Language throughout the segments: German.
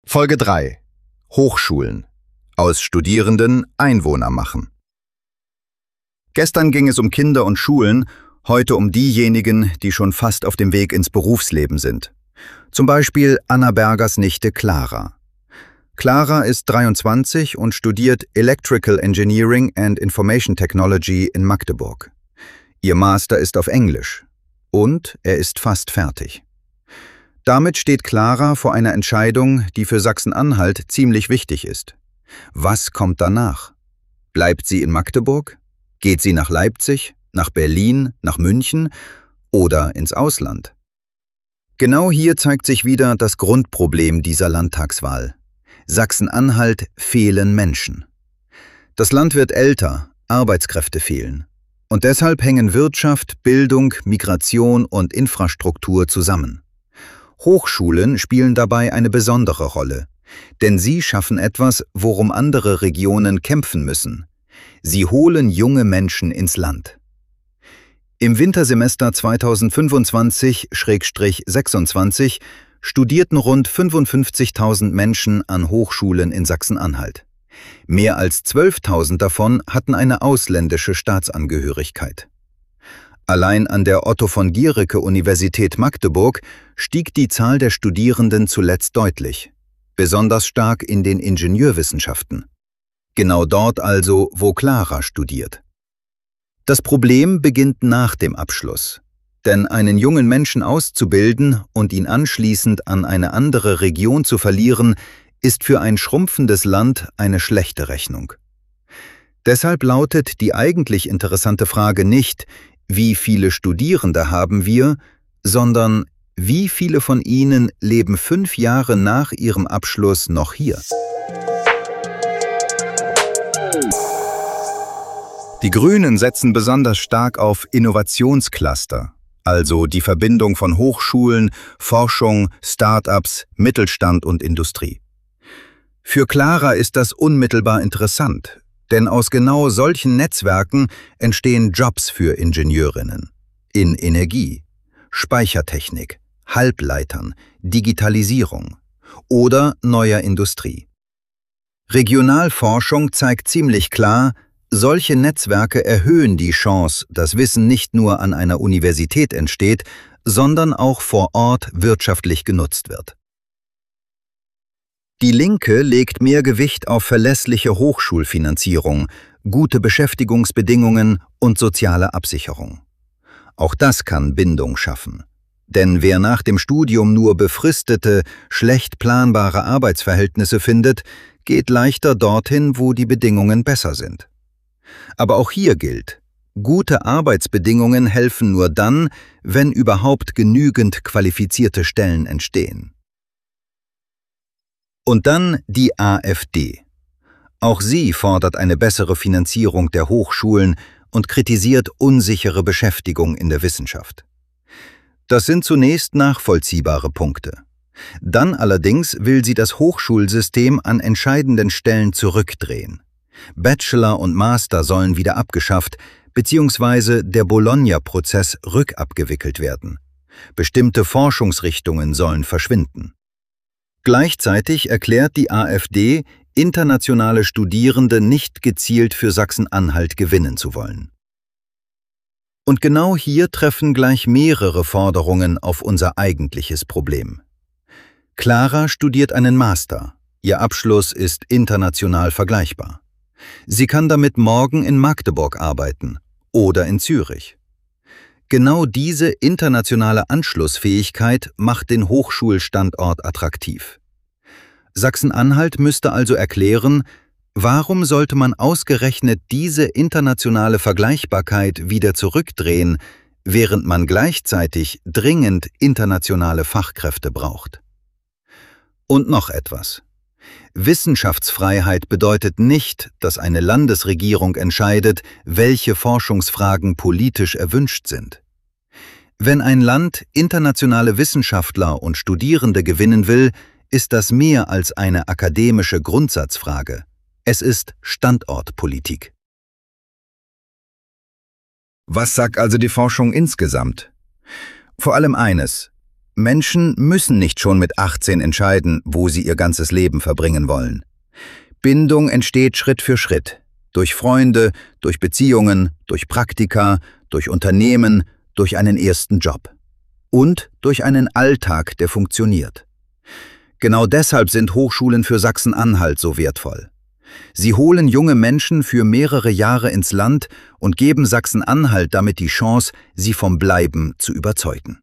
Folge 3: Hochschulen. Aus Studierenden Einwohner machen. Gestern ging es um Kinder und Schulen, heute um diejenigen, die schon fast auf dem Weg ins Berufsleben sind. Zum Beispiel Anna Bergers Nichte Clara. Clara ist 23 und studiert Electrical Engineering and Information Technology in Magdeburg. Ihr Master ist auf Englisch. Und er ist fast fertig. Damit steht Clara vor einer Entscheidung, die für Sachsen-Anhalt ziemlich wichtig ist. Was kommt danach? Bleibt sie in Magdeburg? Geht sie nach Leipzig, nach Berlin, nach München oder ins Ausland? Genau hier zeigt sich wieder das Grundproblem dieser Landtagswahl. Sachsen-Anhalt fehlen Menschen. Das Land wird älter, Arbeitskräfte fehlen. Und deshalb hängen Wirtschaft, Bildung, Migration und Infrastruktur zusammen. Hochschulen spielen dabei eine besondere Rolle, denn sie schaffen etwas, worum andere Regionen kämpfen müssen. Sie holen junge Menschen ins Land. Im Wintersemester 2025/26 studierten rund 55.000 Menschen an Hochschulen in Sachsen-Anhalt. Mehr als 12.000 davon hatten eine ausländische Staatsangehörigkeit. Allein an der Otto-von-Guericke-Universität Magdeburg stieg die Zahl der Studierenden zuletzt deutlich, besonders stark in den Ingenieurwissenschaften. Genau dort also, wo Clara studiert. Das Problem beginnt nach dem Abschluss, denn einen jungen Menschen auszubilden und ihn anschließend an eine andere Region zu verlieren, ist für ein schrumpfendes Land eine schlechte Rechnung. Deshalb lautet die eigentlich interessante Frage nicht, wie viele Studierende haben wir, sondern wie viele von ihnen leben 5 Jahre nach ihrem Abschluss noch hier? Die Grünen setzen besonders stark auf Innovationscluster, also die Verbindung von Hochschulen, Forschung, Start-ups, Mittelstand und Industrie. Für Clara ist das unmittelbar interessant, denn aus genau solchen Netzwerken entstehen Jobs für Ingenieurinnen in Energie, Speichertechnik, Halbleitern, Digitalisierung oder neuer Industrie. Regionalforschung zeigt ziemlich klar, solche Netzwerke erhöhen die Chance, dass Wissen nicht nur an einer Universität entsteht, sondern auch vor Ort wirtschaftlich genutzt wird. Die Linke legt mehr Gewicht auf verlässliche Hochschulfinanzierung, gute Beschäftigungsbedingungen und soziale Absicherung. Auch das kann Bindung schaffen. Denn wer nach dem Studium nur befristete, schlecht planbare Arbeitsverhältnisse findet, geht leichter dorthin, wo die Bedingungen besser sind. Aber auch hier gilt, gute Arbeitsbedingungen helfen nur dann, wenn überhaupt genügend qualifizierte Stellen entstehen. Und dann die AfD. Auch sie fordert eine bessere Finanzierung der Hochschulen und kritisiert unsichere Beschäftigung in der Wissenschaft. Das sind zunächst nachvollziehbare Punkte. Dann allerdings will sie das Hochschulsystem an entscheidenden Stellen zurückdrehen. Bachelor und Master sollen wieder abgeschafft, beziehungsweise der Bologna-Prozess rückabgewickelt werden. Bestimmte Forschungsrichtungen sollen verschwinden. Gleichzeitig erklärt die AfD, internationale Studierende nicht gezielt für Sachsen-Anhalt gewinnen zu wollen. Und genau hier treffen gleich mehrere Forderungen auf unser eigentliches Problem. Clara studiert einen Master. Ihr Abschluss ist international vergleichbar. Sie kann damit morgen in Magdeburg arbeiten oder in Zürich. Genau diese internationale Anschlussfähigkeit macht den Hochschulstandort attraktiv. Sachsen-Anhalt müsste also erklären, warum sollte man ausgerechnet diese internationale Vergleichbarkeit wieder zurückdrehen, während man gleichzeitig dringend internationale Fachkräfte braucht. Und noch etwas. Wissenschaftsfreiheit bedeutet nicht, dass eine Landesregierung entscheidet, welche Forschungsfragen politisch erwünscht sind. Wenn ein Land internationale Wissenschaftler und Studierende gewinnen will, ist das mehr als eine akademische Grundsatzfrage. Es ist Standortpolitik. Was sagt also die Forschung insgesamt? Vor allem eines: Menschen müssen nicht schon mit 18 entscheiden, wo sie ihr ganzes Leben verbringen wollen. Bindung entsteht Schritt für Schritt. Durch Freunde, durch Beziehungen, durch Praktika, durch Unternehmen, durch einen ersten Job. Und durch einen Alltag, der funktioniert. Genau deshalb sind Hochschulen für Sachsen-Anhalt so wertvoll. Sie holen junge Menschen für mehrere Jahre ins Land und geben Sachsen-Anhalt damit die Chance, sie vom Bleiben zu überzeugen.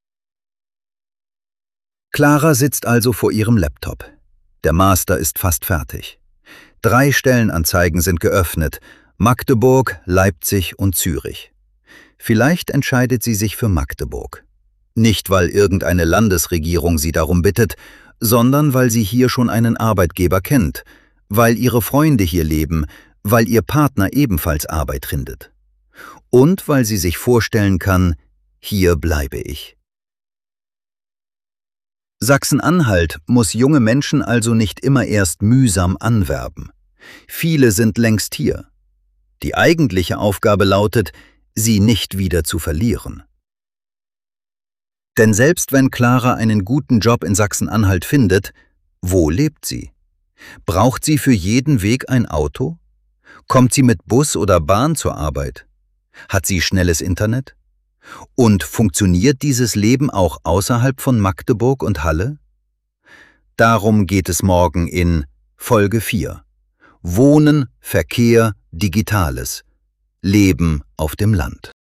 Clara sitzt also vor ihrem Laptop. Der Master ist fast fertig. 3 Stellenanzeigen sind geöffnet: Magdeburg, Leipzig und Zürich. Vielleicht entscheidet sie sich für Magdeburg. Nicht, weil irgendeine Landesregierung sie darum bittet, sondern weil sie hier schon einen Arbeitgeber kennt, weil ihre Freunde hier leben, weil ihr Partner ebenfalls Arbeit findet. Und weil sie sich vorstellen kann, hier bleibe ich. Sachsen-Anhalt muss junge Menschen also nicht immer erst mühsam anwerben. Viele sind längst hier. Die eigentliche Aufgabe lautet, sie nicht wieder zu verlieren. Denn selbst wenn Clara einen guten Job in Sachsen-Anhalt findet, wo lebt sie? Braucht sie für jeden Weg ein Auto? Kommt sie mit Bus oder Bahn zur Arbeit? Hat sie schnelles Internet? Und funktioniert dieses Leben auch außerhalb von Magdeburg und Halle? Darum geht es morgen in Folge 4. Wohnen, Verkehr, Digitales. Leben auf dem Land.